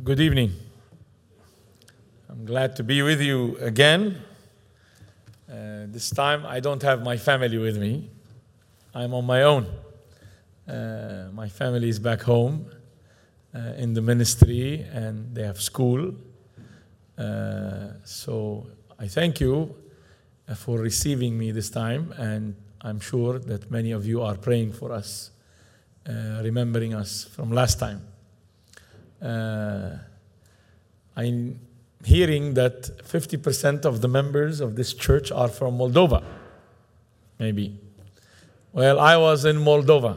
Good evening. I'm glad to be with you again. This time I don't have my family with me. I'm on my own. My family is back home in the ministry and they have school. So I thank you for receiving me this time, and I'm sure that many of you are praying for us, remembering us from last time. I'm hearing that 50% of the members of this church are from Moldova, maybe. Well, I was in Moldova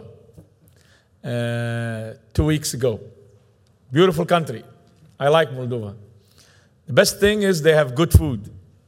2 weeks ago. Beautiful country. I like Moldova. The best thing is they have good food.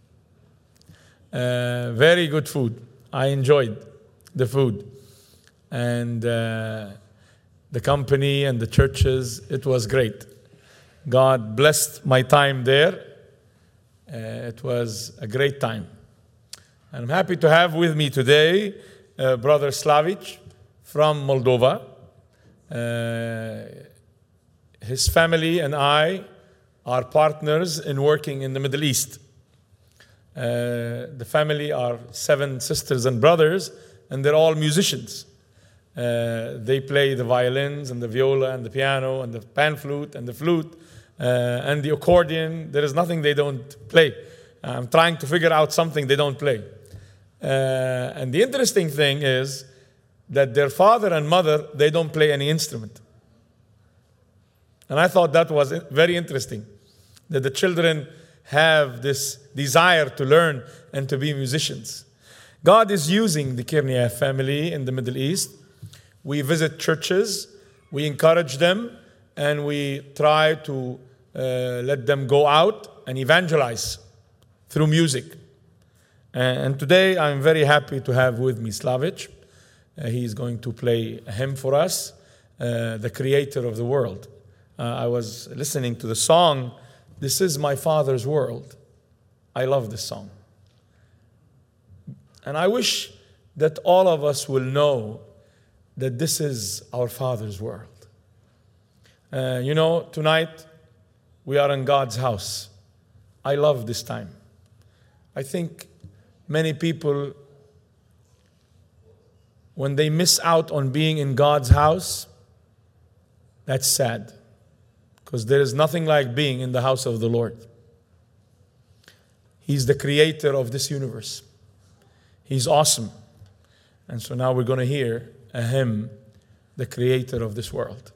Very good food. I enjoyed the food. And the company and the churches, it was great. God blessed my time there. It was a great time. And I'm happy to have with me today Brother Slavic from Moldova. His family and I are partners in working in the Middle East. The family are 7 sisters and brothers, and they're all musicians. They play the violins and the viola and the piano and the pan flute and the flute and the accordion. There is nothing they don't play. I'm trying to figure out something they don't play. And the interesting thing is that their father and mother, they don't play any instrument. And I thought that was very interesting, that the children have this desire to learn and to be musicians. God is using the Kirnia family in the Middle East. We visit churches, we encourage them, and we try to let them go out and evangelize through music. And today I'm very happy to have with me Slavic. He's going to play a hymn for us, The Creator of the World. I was listening to the song, This Is My Father's World. I love this song. And I wish that all of us will know that this is our Father's world. Tonight we are in God's house. I love this time. I think many people, when they miss out on being in God's house, that's sad. Because there is nothing like being in the house of the Lord. He's the creator of this universe. He's awesome. And so now we're going to hear a hymn, The Creator of this world.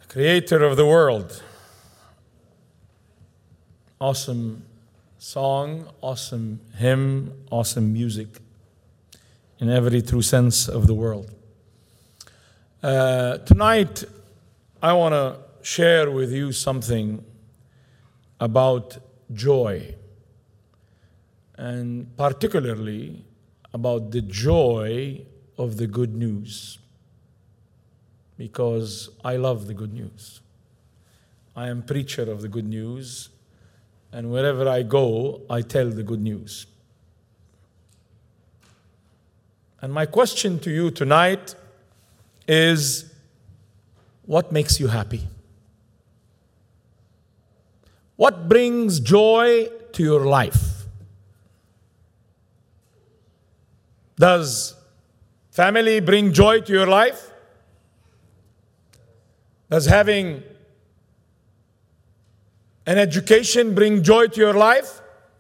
Creator of the world. Awesome song, awesome hymn, awesome music in every true sense of the world. Tonight, I want to share with you something about joy, and particularly about the joy of the good news, because I love the good news. I am preacher of the good news, and wherever I go, I tell the good news. And my question to you tonight is, what makes you happy? What brings joy to your life? Does family bring joy to your life? Does having an education bring joy to your life?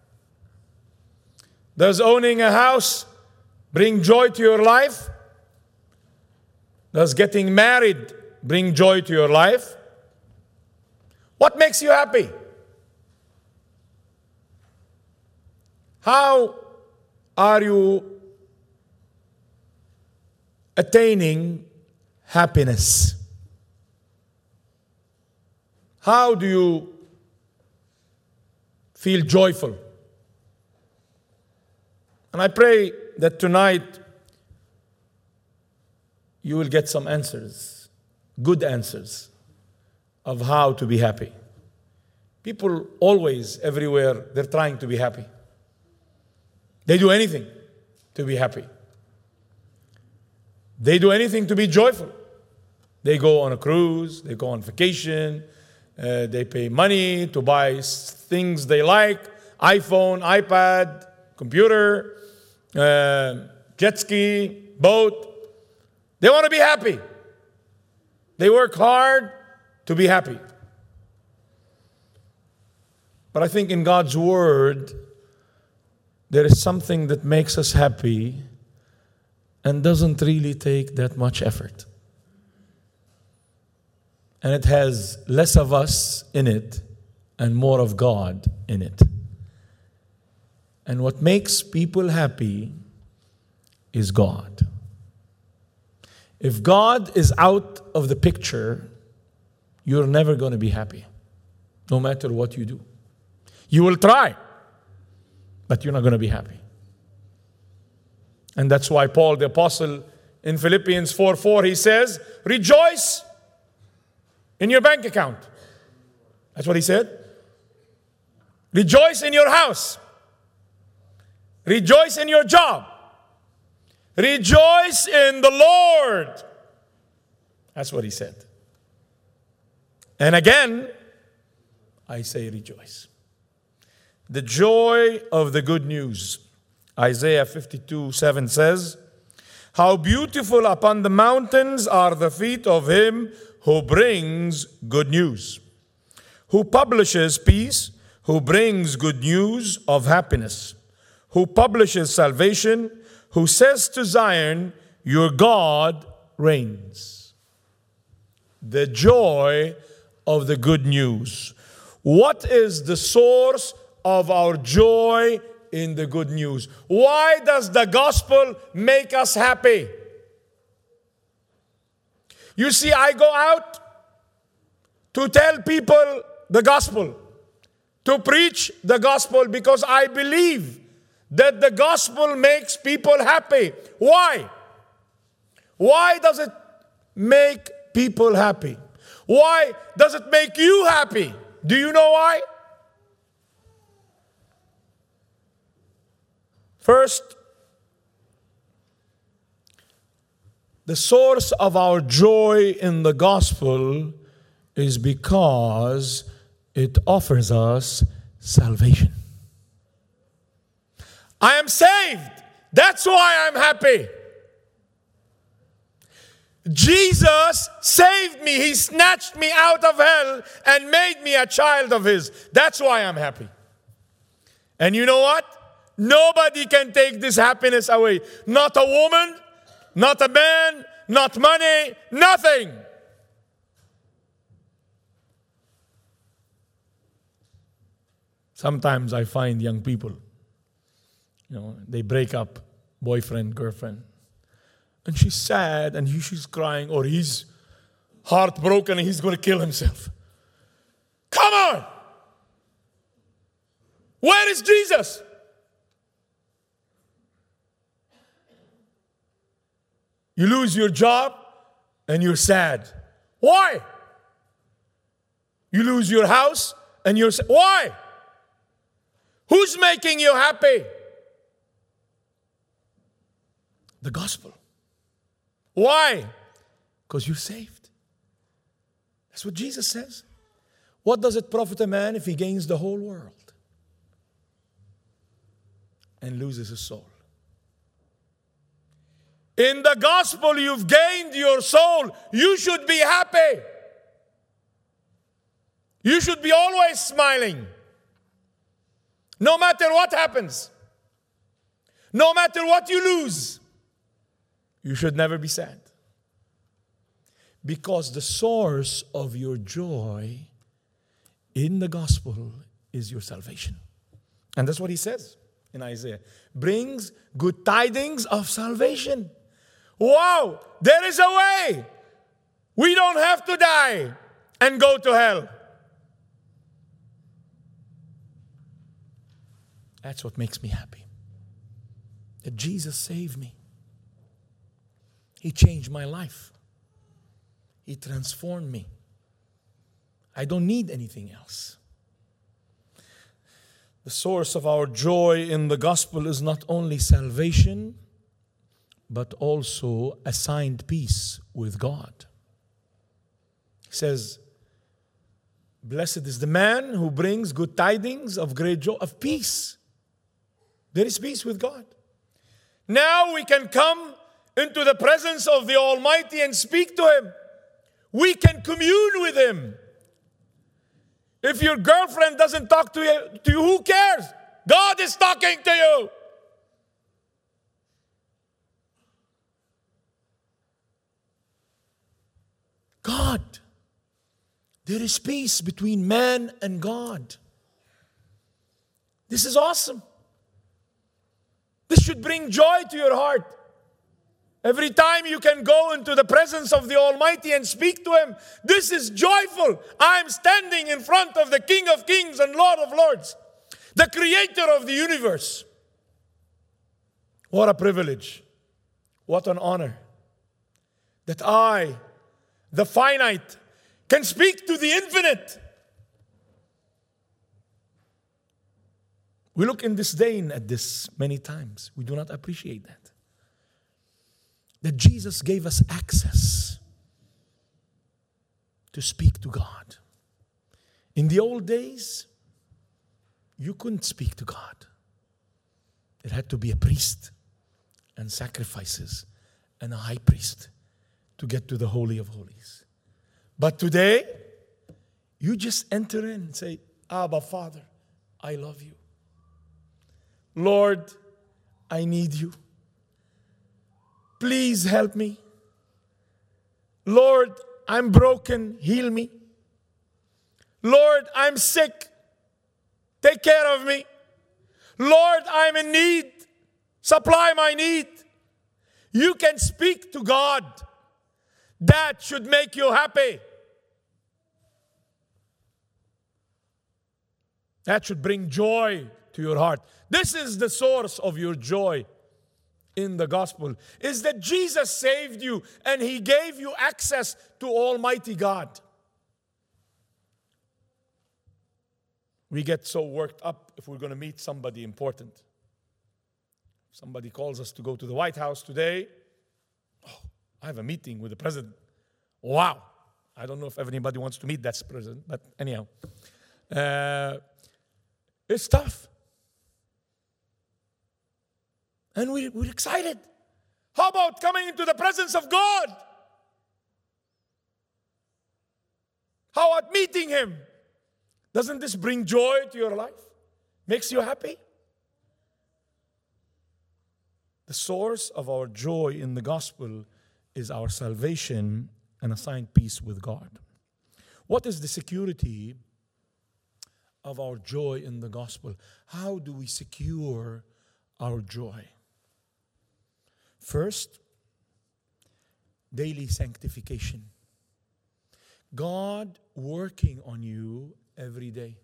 Does owning a house bring joy to your life? Does getting married bring joy to your life? What makes you happy? How are you attaining happiness? How do you feel joyful? And I pray that tonight you will get some answers, good answers, of how to be happy. People always, everywhere, they're trying to be happy. They do anything to be happy. They do anything to be joyful. They go on a cruise, they go on vacation, they pay money to buy things they like, iPhone, iPad, computer, jet ski, boat. They want to be happy. They work hard to be happy. But I think in God's Word, there is something that makes us happy and doesn't really take that much effort. And it has less of us in it and more of God in it. And what makes people happy is God. If God is out of the picture, you're never going to be happy, no matter what you do. You will try, but you're not going to be happy. And that's why Paul the Apostle in Philippians 4:4, he says, rejoice in your bank account. That's what he said. Rejoice in your house. Rejoice in your job. Rejoice in the Lord. That's what he said. And again, I say rejoice. The joy of the good news. Isaiah 52:7 says, how beautiful upon the mountains are the feet of him who brings good news, who publishes peace, who brings good news of happiness, who publishes salvation, who says to Zion, your God reigns. The joy of the good news. What is the source of our joy in the good news? Why does the gospel make us happy? You see, I go out to tell people the gospel, to preach the gospel, because I believe that the gospel makes people happy. Why? Why does it make people happy? Why does it make you happy? Do you know why? First, the source of our joy in the gospel is because it offers us salvation. I am saved. That's why I'm happy. Jesus saved me. He snatched me out of hell and made me a child of his. That's why I'm happy. And you know what? Nobody can take this happiness away. Not a woman, not a man, not money, nothing. Sometimes I find young people, they break up, boyfriend, girlfriend, and she's sad and she's crying, or he's heartbroken and he's going to kill himself. Come on! Where is Jesus? You lose your job and you're sad. Why? You lose your house and you're sad. Why? Who's making you happy? The gospel. Why? Because you're saved. That's what Jesus says. What does it profit a man if he gains the whole world and loses his soul? In the gospel, you've gained your soul. You should be happy. You should be always smiling. No matter what happens. No matter what you lose. You should never be sad. Because the source of your joy in the gospel is your salvation. And that's what he says in Isaiah. Brings good tidings of salvation. Wow, there is a way. We don't have to die and go to hell. That's what makes me happy. That Jesus saved me. He changed my life. He transformed me. I don't need anything else. The source of our joy in the gospel is not only salvation, but also assigned peace with God. He says, blessed is the man who brings good tidings of great joy, of peace. There is peace with God. Now we can come into the presence of the Almighty and speak to Him. We can commune with Him. If your girlfriend doesn't talk to you, who cares? God is talking to you. God. There is peace between man and God. This is awesome. This should bring joy to your heart. Every time you can go into the presence of the Almighty and speak to Him, this is joyful. I am standing in front of the King of Kings and Lord of Lords, the Creator of the universe. What a privilege. What an honor. That I, the finite, can speak to the infinite. We look in disdain at this many times. We do not appreciate that. That Jesus gave us access to speak to God. In the old days, you couldn't speak to God. It had to be a priest and sacrifices and a high priest to get to the Holy of Holies. But today, you just enter in and say, Abba, Father, I love you. Lord, I need you. Please help me. Lord, I'm broken. Heal me. Lord, I'm sick. Take care of me. Lord, I'm in need. Supply my need. You can speak to God. That should make you happy. That should bring joy to your heart. This is the source of your joy in the gospel, is that Jesus saved you and He gave you access to Almighty God. We get so worked up if we're going to meet somebody important. Somebody calls us to go to the White House today. Oh, I have a meeting with the president. Wow. I don't know if anybody wants to meet that president, but anyhow. It's tough. And we're excited. How about coming into the presence of God? How about meeting Him? Doesn't this bring joy to your life? Makes you happy? The source of our joy in the gospel is our salvation and assigned peace with God. What is the security of our joy in the gospel. How do we secure our joy? First, daily sanctification. God working on you every day.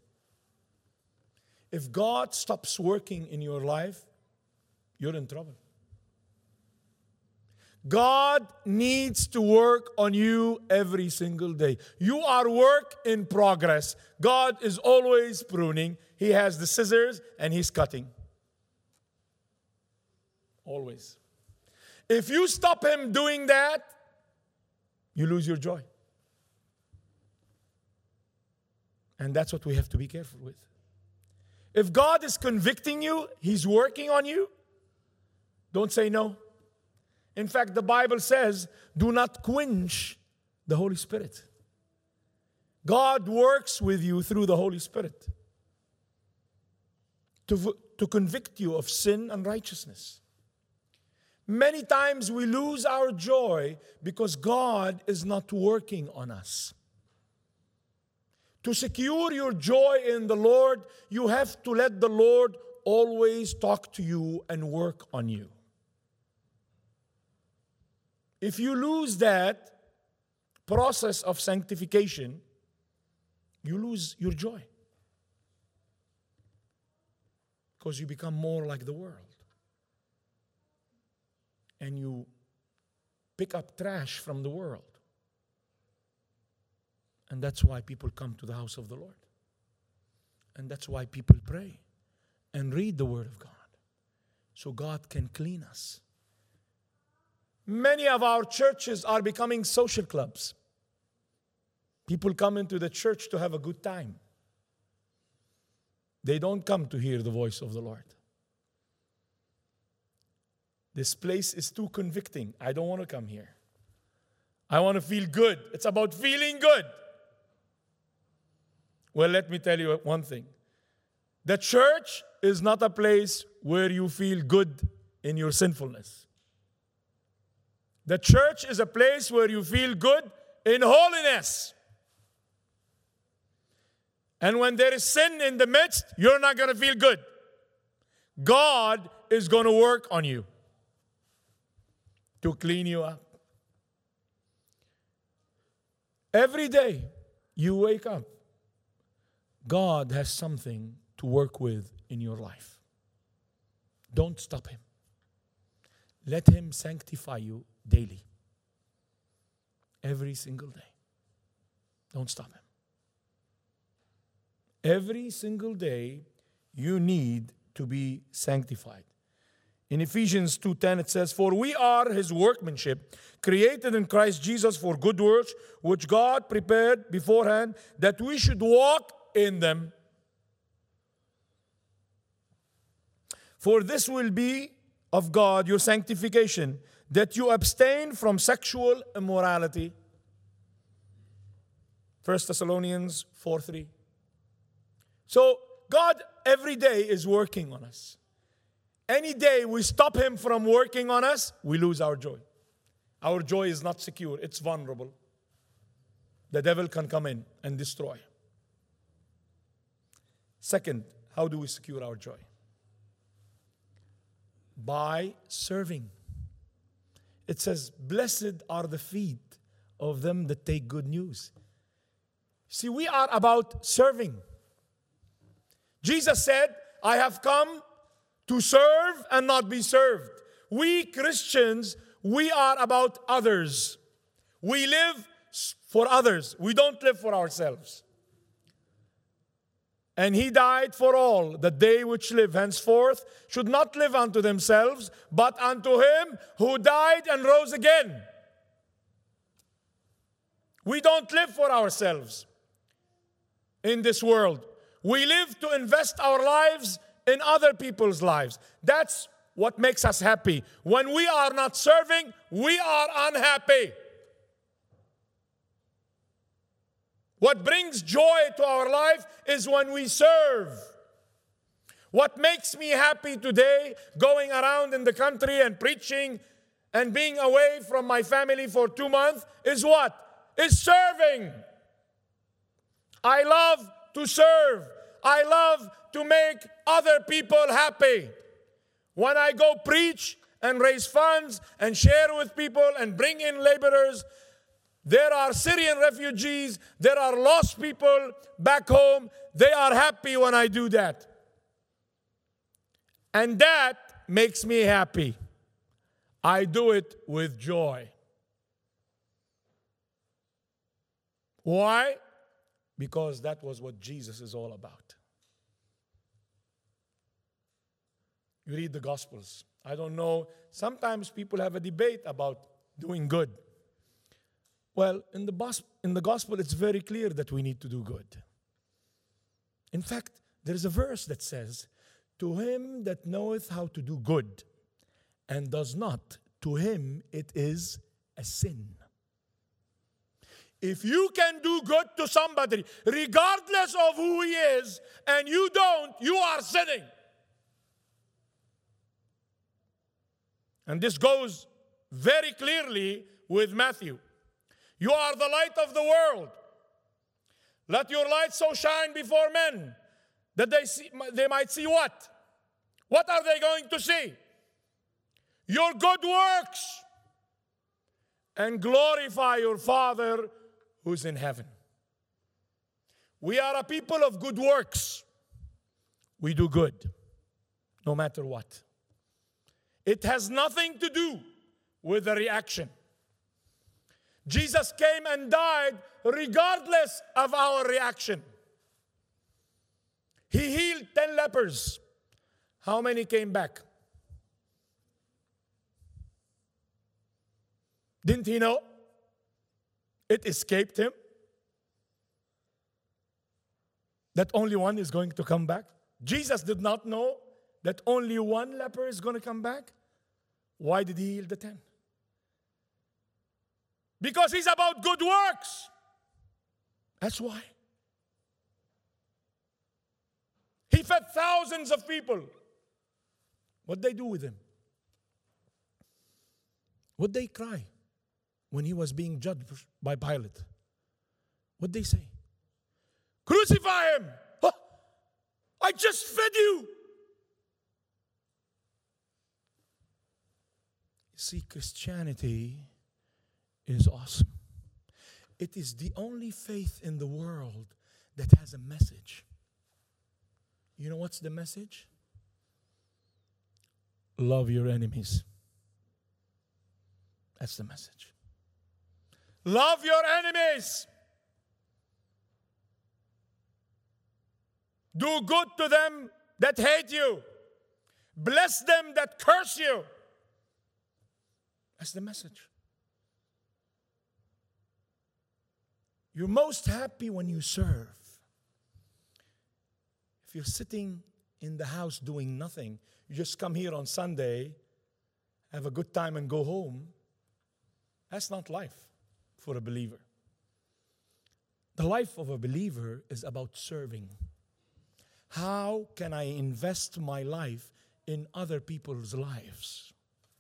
If God stops working in your life, you're in trouble. God needs to work on you every single day. You are work in progress. God is always pruning. He has the scissors and He's cutting. Always. If you stop Him doing that, you lose your joy. And that's what we have to be careful with. If God is convicting you, He's working on you, don't say no. In fact, the Bible says, do not quench the Holy Spirit. God works with you through the Holy Spirit to convict you of sin and righteousness. Many times we lose our joy because God is not working on us. To secure your joy in the Lord, you have to let the Lord always talk to you and work on you. If you lose that process of sanctification, you lose your joy. Because you become more like the world. And you pick up trash from the world. And that's why people come to the house of the Lord. And that's why people pray and read the Word of God. So God can clean us. Many of our churches are becoming social clubs. People come into the church to have a good time. They don't come to hear the voice of the Lord. This place is too convicting. I don't want to come here. I want to feel good. It's about feeling good. Well, let me tell you one thing. The church is not a place where you feel good in your sinfulness. The church is a place where you feel good in holiness. And when there is sin in the midst, you're not going to feel good. God is going to work on you to clean you up. Every day you wake up, God has something to work with in your life. Don't stop Him. Let Him sanctify you daily. Every single day. Don't stop Him. Every single day you need to be sanctified. In Ephesians 2:10 it says, "For we are His workmanship, created in Christ Jesus for good works, which God prepared beforehand that we should walk in them. For this will be of God your sanctification, that you abstain from sexual immorality." 1 Thessalonians 4:3. So God every day is working on us. Any day we stop Him from working on us, we lose our joy. Our joy is not secure, it's vulnerable. The devil can come in and destroy. Second, how do we secure our joy? By serving. It says, "Blessed are the feet of them that take good news." See, we are about serving. Jesus said, "I have come to serve and not be served." We Christians, we are about others. We live for others. We don't live for ourselves. And He died for all, that they which live henceforth should not live unto themselves, but unto Him who died and rose again. We don't live for ourselves in this world. We live to invest our lives in other people's lives. That's what makes us happy. When we are not serving, we are unhappy. What brings joy to our life is when we serve. What makes me happy today, going around in the country and preaching and being away from my family for 2 months, is what? Is serving. I love to serve. I love to make other people happy. When I go preach and raise funds and share with people and bring in laborers, there are Syrian refugees, there are lost people back home. They are happy when I do that. And that makes me happy. I do it with joy. Why? Because that was what Jesus is all about. You read the Gospels. I don't know, sometimes people have a debate about doing good. Well, in the Gospel, it's very clear that we need to do good. In fact, there is a verse that says, "To him that knoweth how to do good and does not, to him it is a sin." If you can do good to somebody, regardless of who he is, and you don't, you are sinning. And this goes very clearly with Matthew. You are the light of the world. Let your light so shine before men that they might see what? What are they going to see? Your good works, and glorify your Father who's in heaven. We are a people of good works. We do good, no matter what. It has nothing to do with the reaction. Jesus came and died regardless of our reaction. He healed 10 lepers. How many came back? Didn't he know? It escaped him that only one is going to come back. Jesus did not know that only one leper is going to come back. Why did he heal the 10? Because he's about good works. That's why. He fed thousands of people. What'd they do with him? What'd they cry when he was being judged by Pilate? What'd they say? Crucify him! Huh? I just fed you! See, Christianity is awesome. It is the only faith in the world that has a message. You know what's the message? Love your enemies. That's the message. Love your enemies. Do good to them that hate you. Bless them that curse you. That's the message. You're most happy when you serve. If you're sitting in the house doing nothing, you just come here on Sunday, have a good time and go home, that's not life for a believer. The life of a believer is about serving. How can I invest my life in other people's lives?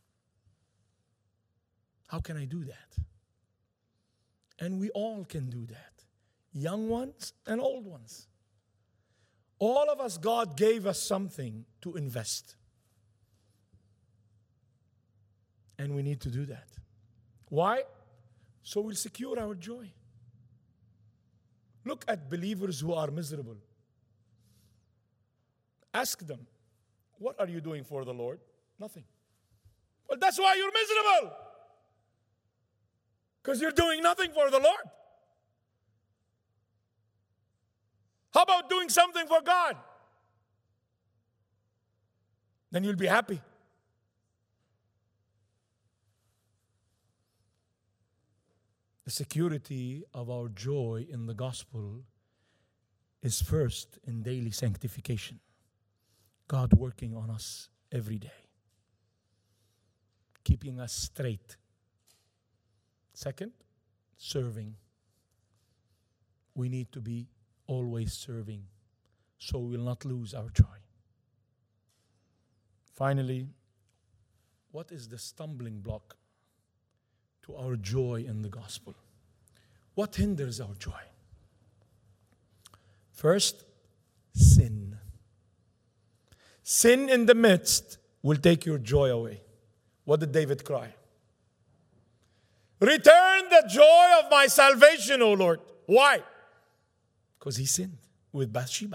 How can I do that? And we all can do that. Young ones and old ones. All of us, God gave us something to invest. And we need to do that. Why? So we'll secure our joy. Look at believers who are miserable. Ask them, what are you doing for the Lord? Nothing. Well, that's why you're miserable. Because you're doing nothing for the Lord. How about doing something for God? Then you'll be happy. The security of our joy in the gospel is first in daily sanctification. God working on us every day, keeping us straight. Second, serving. We need to be always serving so we will not lose our joy. Finally, what is the stumbling block to our joy in the gospel? What hinders our joy? First, sin. sin. Sin in the midst will take your joy away. What did David cry? Return the joy of my salvation, O Lord. Why? Because he sinned with Bathsheba.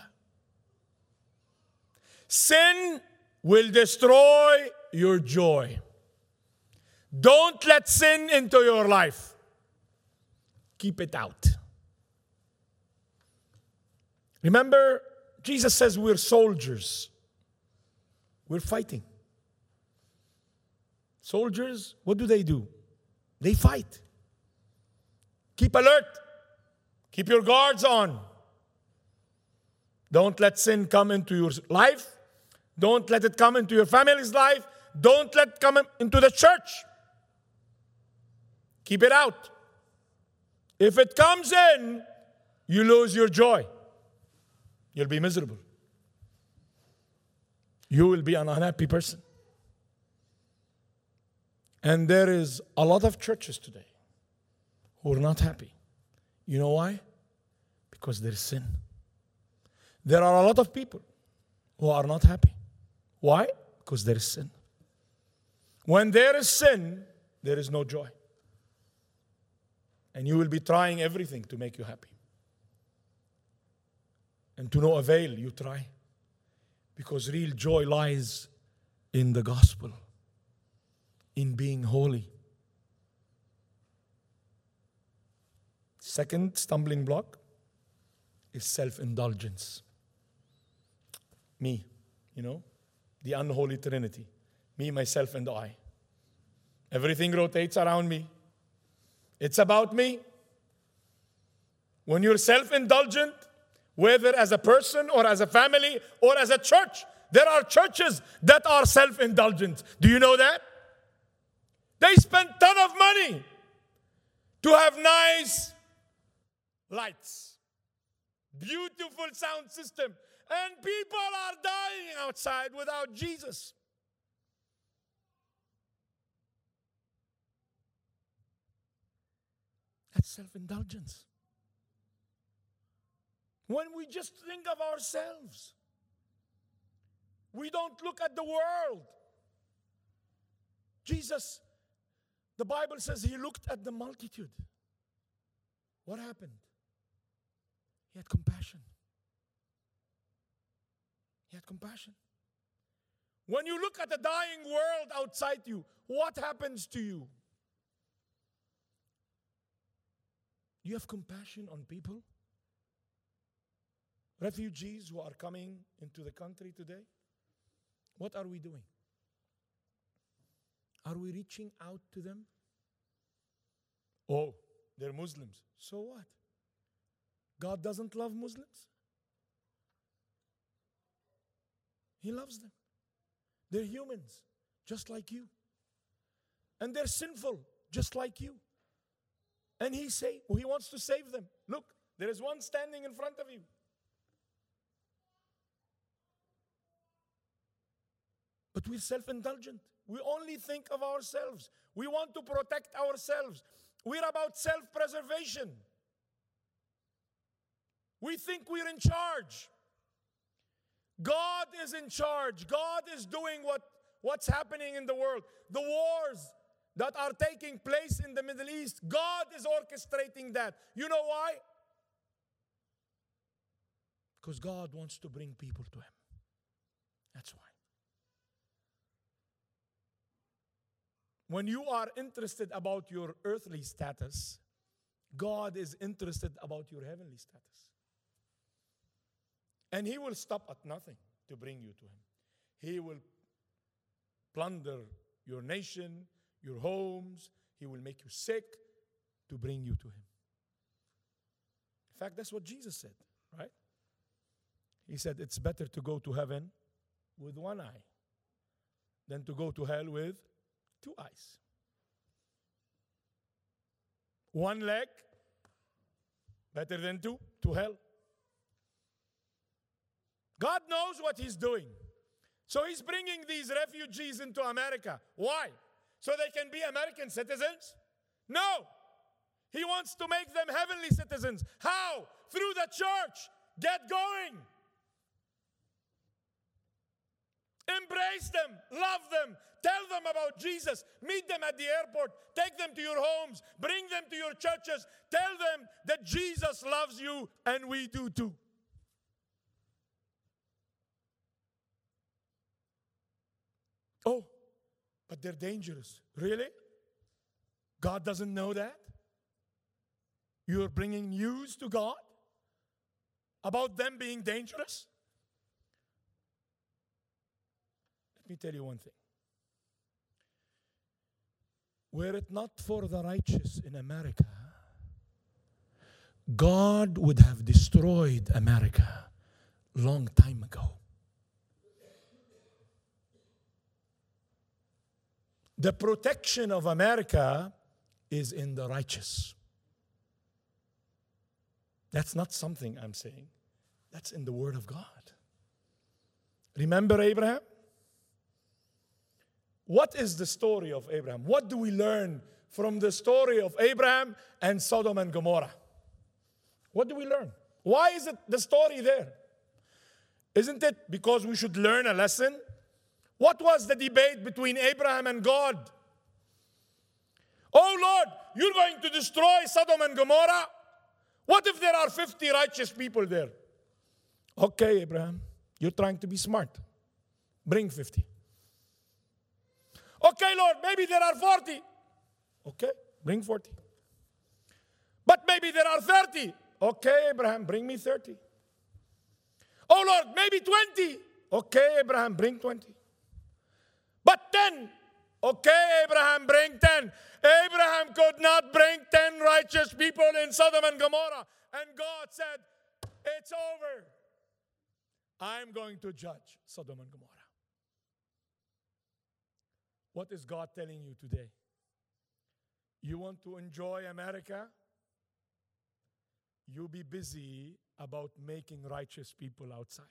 Sin will destroy your joy. Don't let sin into your life. Keep it out. Remember, Jesus says we're soldiers. We're fighting. Soldiers, what do? They fight. Keep alert. Keep your guards on. Don't let sin come into your life. Don't let it come into your family's life. Don't let it come into the church. Keep it out. If it comes in, you lose your joy. You'll be miserable. You will be an unhappy person. And there is a lot of churches today who are not happy. You know why? Because there is sin. There are a lot of people who are not happy. Why? Because there is sin. When there is sin, there is no joy. And you will be trying everything to make you happy. And to no avail, you try. Because real joy lies in the gospel, in being holy. Second stumbling block is self-indulgence. Me, the unholy trinity. Me, myself, and I. Everything rotates around me. It's about me. When you're self-indulgent, whether as a person or as a family or as a church, there are churches that are self-indulgent. Do you know that? They spend a ton of money to have nice lights, beautiful sound system, and people are dying outside without Jesus. That's self-indulgence. When we just think of ourselves, we don't look at the world. Jesus, the Bible says he looked at the multitude. What happened? He had compassion. He had compassion. When you look at the dying world outside you, what happens to you? You have compassion on people? Refugees who are coming into the country today? What are we doing? Are we reaching out to them? Oh, they're Muslims. So what? God doesn't love Muslims? He loves them. They're humans, just like you. And they're sinful, just like you. And he wants to save them. Look, there is one standing in front of you. But we're self-indulgent. We only think of ourselves. We want to protect ourselves. We're about self-preservation. We think we're in charge. God is in charge. God is doing what's happening in the world. The wars that are taking place in the Middle East, God is orchestrating that. You know why? Because God wants to bring people to Him. That's why. When you are interested about your earthly status, God is interested about your heavenly status. And He will stop at nothing to bring you to Him. He will plunder your nation, your homes. He will make you sick to bring you to Him. In fact, that's what Jesus said, right? He said it's better to go to heaven with one eye than to go to hell with two eyes. One leg, better than two, to hell. God knows what He's doing. So He's bringing these refugees into America. Why? So they can be American citizens? No. He wants to make them heavenly citizens. How? Through the church. Get going. Embrace them, love them, tell them about Jesus, meet them at the airport, take them to your homes, bring them to your churches, tell them that Jesus loves you and we do too. Oh, but they're dangerous. Really? God doesn't know that? You're bringing news to God about them being dangerous? Let me tell you one thing. Were it not for the righteous in America, God would have destroyed America long time ago. The protection of America is in the righteous. That's not something I'm saying. That's in the Word of God. Remember Abraham? What is the story of Abraham? What do we learn from the story of Abraham and Sodom and Gomorrah? What do we learn? Why is it the story there? Isn't it because we should learn a lesson? What was the debate between Abraham and God? Oh Lord, you're going to destroy Sodom and Gomorrah? What if there are 50 righteous people there? Okay, Abraham, you're trying to be smart. Bring 50. Okay, Lord, maybe there are 40. Okay, bring 40. But maybe there are 30. Okay, Abraham, bring me 30. Oh, Lord, maybe 20. Okay, Abraham, bring 20. But 10. Okay, Abraham, bring 10. Abraham could not bring 10 righteous people in Sodom and Gomorrah. And God said, it's over. I'm going to judge Sodom and Gomorrah. What is God telling you today? You want to enjoy America? You be busy about making righteous people outside.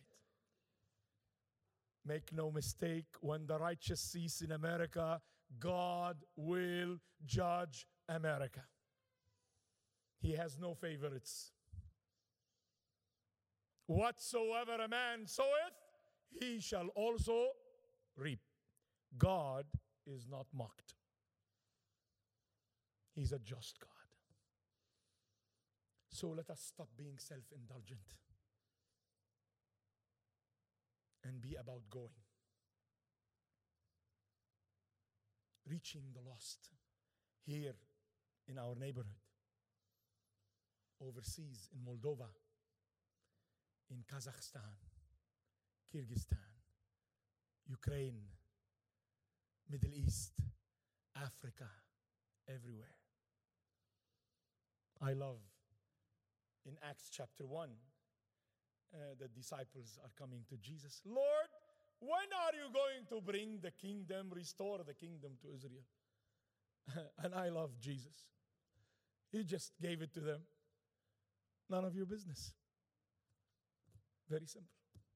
Make no mistake, when the righteous cease in America, God will judge America. He has no favorites. Whatsoever a man soweth, he shall also reap. God is not mocked. He's a just God. So let us stop being self-indulgent and be about going. Reaching the lost here in our neighborhood, overseas in Moldova, in Kazakhstan, Kyrgyzstan, Ukraine, Middle East, Africa, everywhere. I love in Acts chapter 1, the disciples are coming to Jesus. Lord, when are you going to bring the kingdom, restore the kingdom to Israel? And I love Jesus. He just gave it to them. None of your business. Very simple.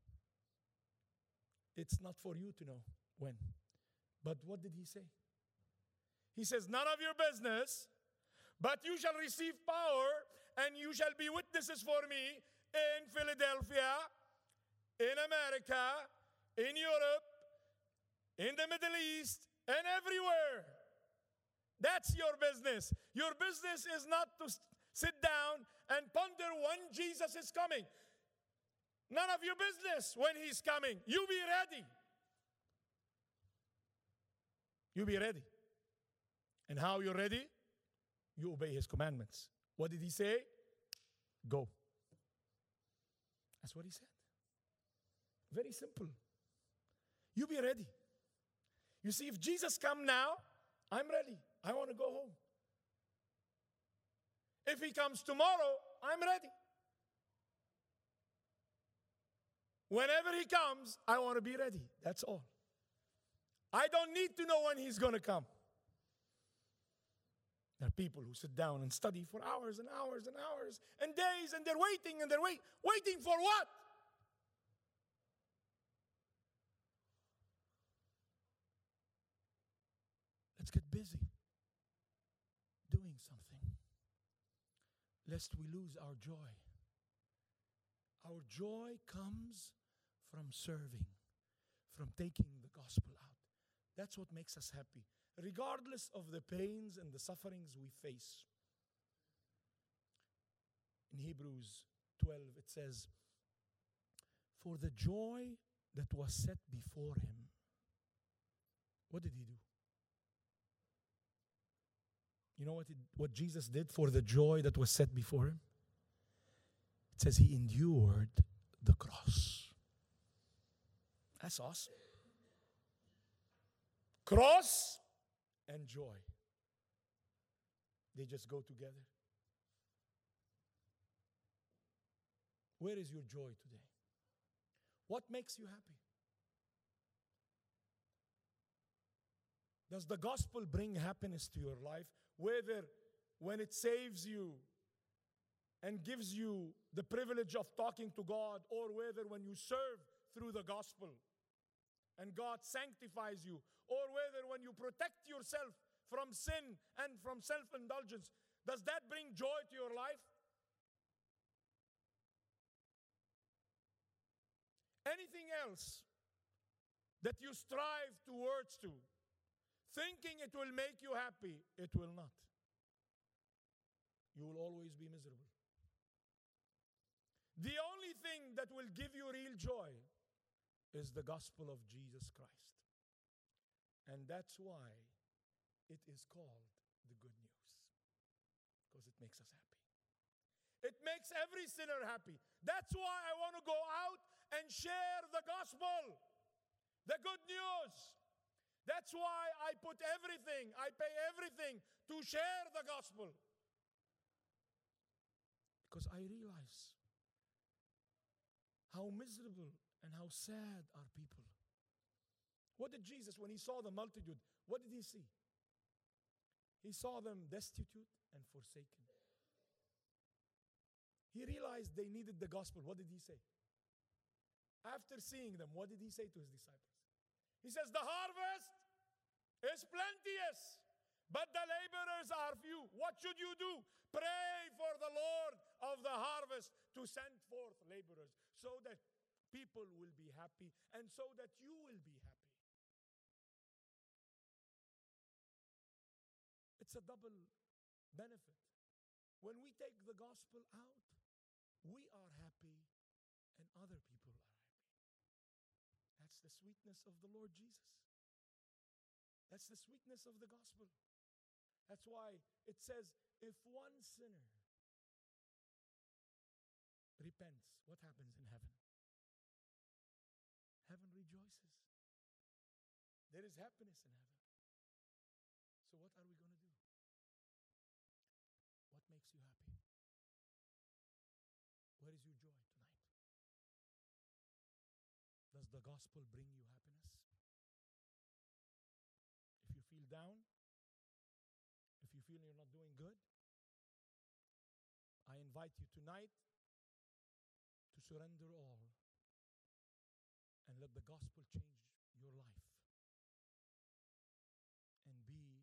It's not for you to know when. But what did he say? He says, none of your business, but you shall receive power, and you shall be witnesses for me in Philadelphia, in America, in Europe, in the Middle East, and everywhere. That's your business. Your business is not to sit down and ponder when Jesus is coming. None of your business when he's coming. You be ready. You be ready. And how you're ready? You obey his commandments. What did he say? Go. That's what he said. Very simple. You be ready. You see, if Jesus come now, I'm ready. I want to go home. If he comes tomorrow, I'm ready. Whenever he comes, I want to be ready. That's all. I don't need to know when he's going to come. There are people who sit down and study for hours and hours and hours and days, and they're waiting and they're waiting for what? Let's get busy doing something, lest we lose our joy. Our joy comes from serving, from taking the gospel out. That's what makes us happy, regardless of the pains and the sufferings we face. In Hebrews 12, it says, for the joy that was set before him. What did he do? You know what Jesus did for the joy that was set before him? It says he endured the cross. That's awesome. Cross and joy. They just go together. Where is your joy today? What makes you happy? Does the gospel bring happiness to your life? Whether when it saves you and gives you the privilege of talking to God, or whether when you serve through the gospel and God sanctifies you, or whether when you protect yourself from sin and from self-indulgence, does that bring joy to your life? Anything else that you strive towards to, thinking it will make you happy, it will not. You will always be miserable. The only thing that will give you real joy is the gospel of Jesus Christ. And that's why it is called the good news, because it makes us happy. It makes every sinner happy. That's why I want to go out and share the gospel, the good news. That's why I put everything, I pay everything to share the gospel. Because I realize how miserable and how sad are people. What did Jesus, when he saw the multitude, what did he see? He saw them destitute and forsaken. He realized they needed the gospel. What did he say? After seeing them, what did he say to his disciples? He says, the harvest is plenteous, but the laborers are few. What should you do? Pray for the Lord of the harvest to send forth laborers, so that people will be happy and so that you will be happy. It's a double benefit. When we take the gospel out, we are happy and other people are happy. That's the sweetness of the Lord Jesus. That's the sweetness of the gospel. That's why it says, if one sinner repents, what happens in heaven? Heaven rejoices. There is happiness in heaven. So what are we going to do? What makes you happy? Where is your joy tonight? Does the gospel bring you happiness? If you feel down, if you feel you're not doing good, I invite you tonight to surrender all and let the gospel change your life and be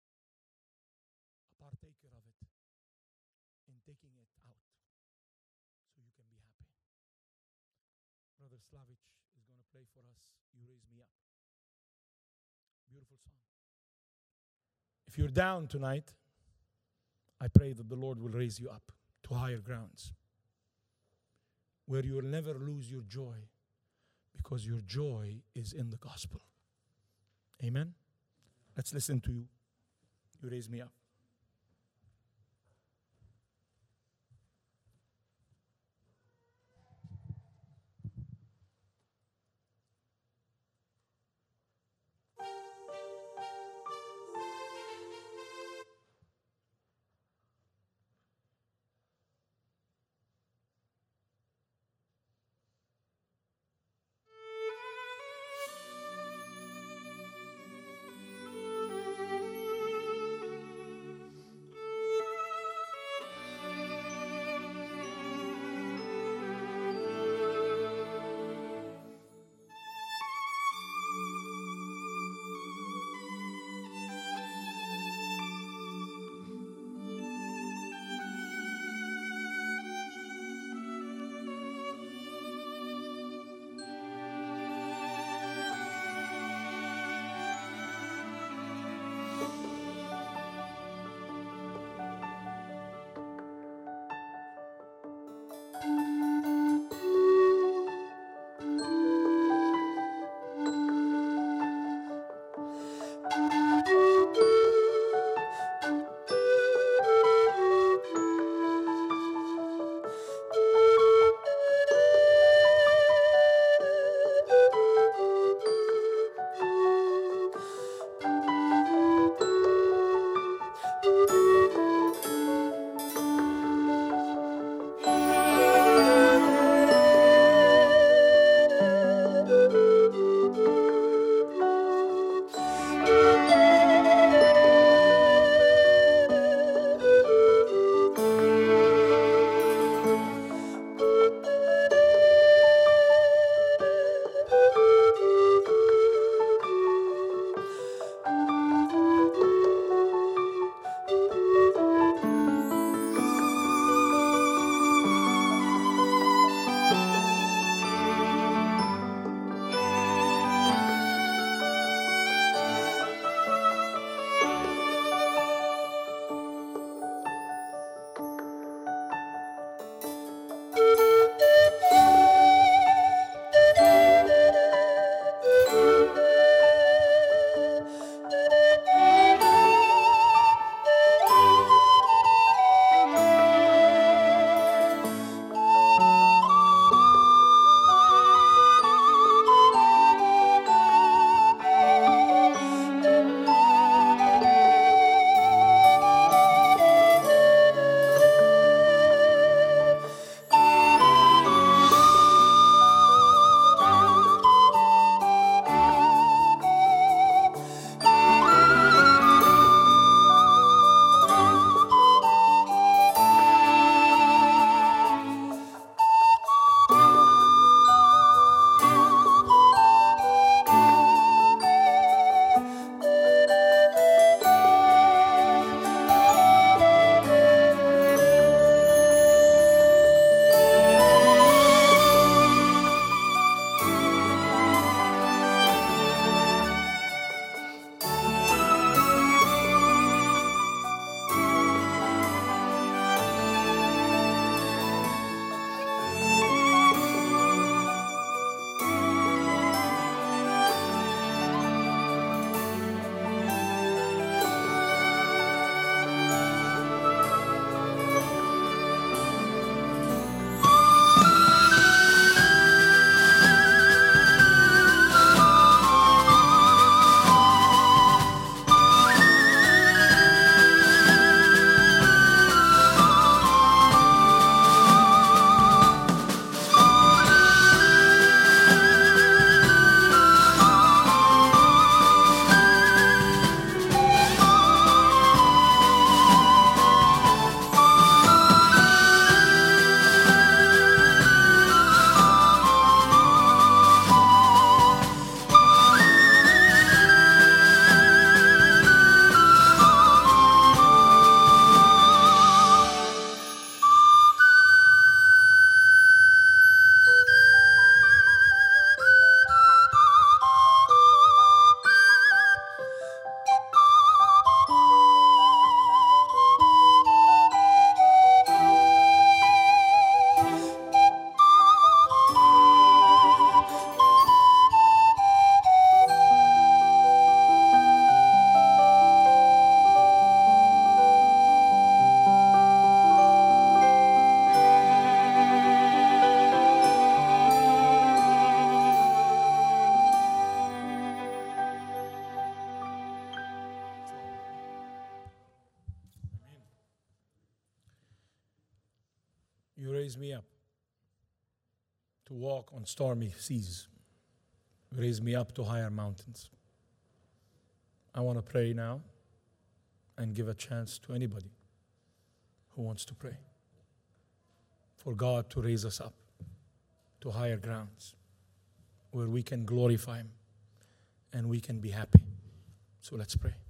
a partaker of it in taking it out so you can be happy. Brother Slavic is going to play for us, You Raise Me Up. Beautiful song. If you're down tonight, I pray that the Lord will raise you up to higher grounds where you will never lose your joy, because your joy is in the gospel. Amen? Let's listen to You Raise Me Up. raise me up to walk on stormy seas. Raise me up to higher mountains. I want to pray now and give a chance to anybody who wants to pray for God to raise us up to higher grounds where we can glorify Him and we can be happy. So let's pray.